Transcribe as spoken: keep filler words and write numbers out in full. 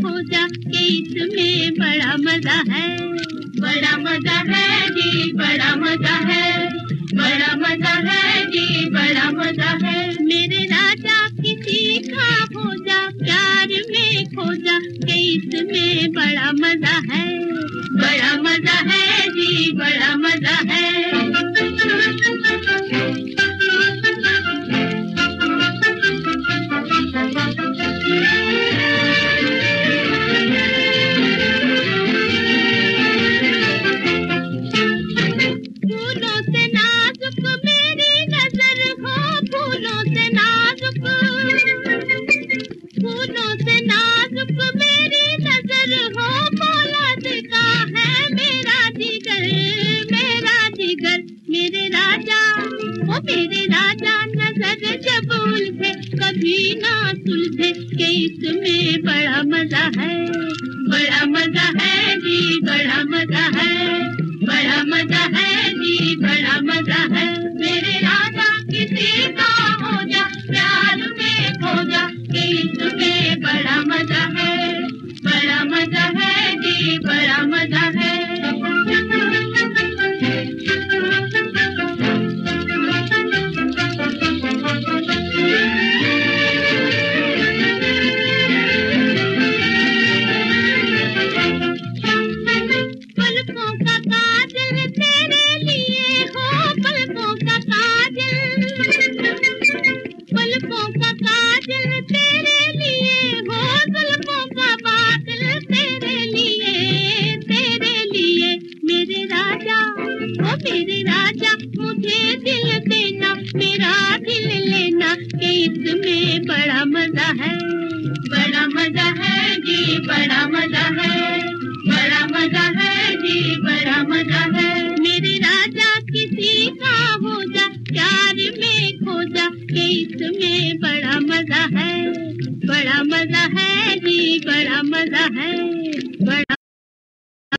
खो जा के इसमें बड़ा मजा है। बड़ा मजा है जी, बड़ा मजा है, बड़ा मजा है जी, बड़ा मजा है। मेरे राजा किसी का हो जा, प्यार में खो जा के इसमें बड़ा मजा है। बड़ा मजा है जी, बड़ा मजा है। फूलों से नाजुक मेरी नजर हो, फूलों से नाजुक, फूलों से नाजुक मेरी नजर हो। फौलाद का है मेरा जिगर, मेरा जिगर। मेरे राजा ओ मेरे राजा नजर जब उलझे कभी ना सुलझे के इसमें बड़ा मजा है। बड़ा मजा है जी, बड़ा मजा है, बड़ा मजा है जी, बड़ा मजा है। मेरे राजा किसी का हो जा, प्यार में खो जा के इसमें बड़ा मजा है। बड़ा मजा है जी, बड़ा मजा है। पलकों का काजल तेरे लिए हो, पलकों का काजल, पलकों का काजल तेरे लिए हो। जुल्फों का बादल तेरे लिए, तेरे लिए। मेरे राजा ओ मेरे राजा मुझे दिल देना, मेरा दिल लेना के इसमें बड़ा मजा है। बड़ा मजा है जी, बड़ा मजा है, बड़ा मजा है जी, बड़ा मजा है। मेरे राजा किसी का हो जा, प्यार में खो जा के इसमें बड़ा मजा है। बड़ा मजा है जी, बड़ा मजा है।